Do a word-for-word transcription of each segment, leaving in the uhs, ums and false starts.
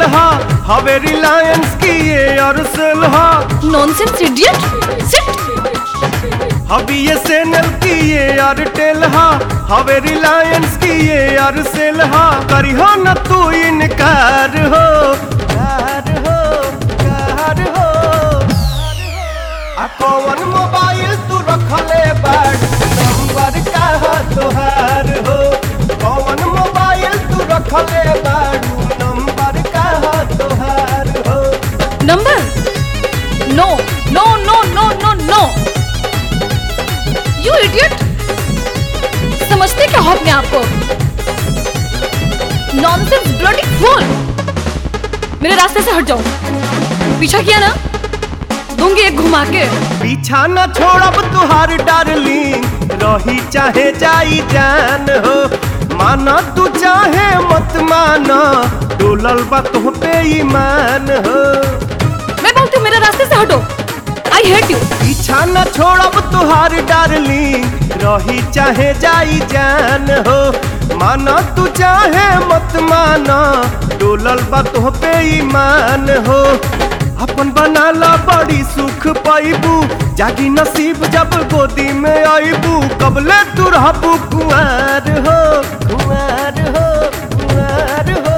हा, हवे रिलायंस की एयरसेल हा। Nonsense idiot, sit. हबी ये सेनल की एयरटेल हा, हवे रिलायंस की एयरसेल हा। करी हो न तू इनकार हो, कार हो, कार हो। आ कौन मोबाइल तू रखले बाड़ू, नंबर का तोहार हो। कौन मोबाइल तू रखले बाड़ू, नंबर का तोहार हो। Number? No no no no no no. You idiot, समझते क्या हो अपने आप को? नॉनसेंस ब्लडी फूल, मेरे रास्ते से हट जाओ। पीछा किया ना, दूंगी एक घुमा के। पीछा न छोड़ब तुहार डार्लिंग, रही चाहे जाई जान हो। माना तू चाहे मत माना, डोलल बा तुह पे ईमान हो। मैं बोलती हूँ मेरे रास्ते से हटो, आई हेट यू। पीछा न छोड़ब तुहार डार्लिंग, रही चाहे जाई जान हो। माना तू चाहे मत माना, डोलल बा तुह पे ईमान हो। अपन बनाला बड़ी सुख पाइबू, जागी नसीब जब गोदी में आइबू। कबले तू रहबू कुंवार हो, कुंवार हो, कुंवार हो।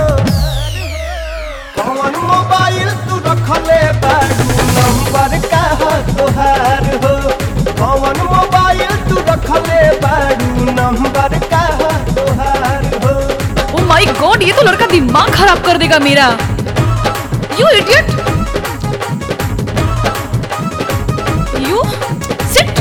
कौन मोबाइल तू रखले बाड़ू, नंबर का तोहार हो। कौन मोबाइल तू रखले बाड़ू, नंबर का तोहार हो। ओ माय गॉड, ये तो लड़का दिमाग खराब कर देगा मेरा। You idiot, you sit.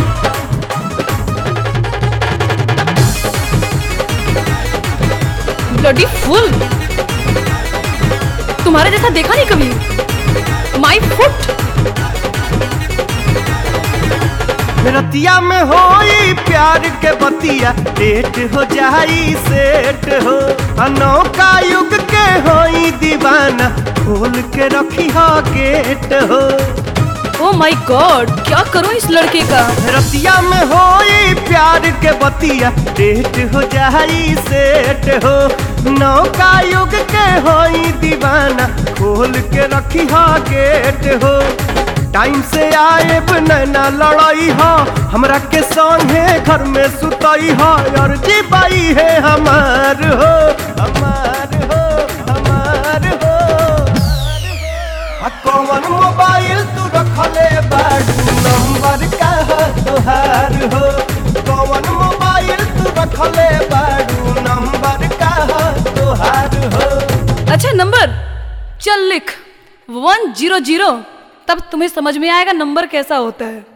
Bloody fool, तुम्हारे जैसा देखा नहीं कभी। My foot. रतिया में होई प्यार के बतिया, डेट हो जाई सेट हो। अनोखा युग के होई दीवाना, खोल के रखी हो गेट हो। ओ माय गॉड, क्या करूं इस लड़के का? रतिया में होई प्यार के बतिया, डेट हो जाई सेट हो। नौका युग के होई दीवाना, खोल के रखी हो गेट हो। टाइम से आए नैना लड़ाई हो, हमरा के संगे घर में सुतई हो। और जी बाई है हमार हो, हमार हो, हमार हो। आ कौन मोबाइल तू रखले बाड़ू, नंबर का तोहार हो। कौन मोबाइल तू रखले बाड़ू, नंबर का तोहार हो। अच्छा नंबर, चल लिख वन जीरो जीरो, तब तुम्हें समझ में आएगा नंबर कैसा होता है।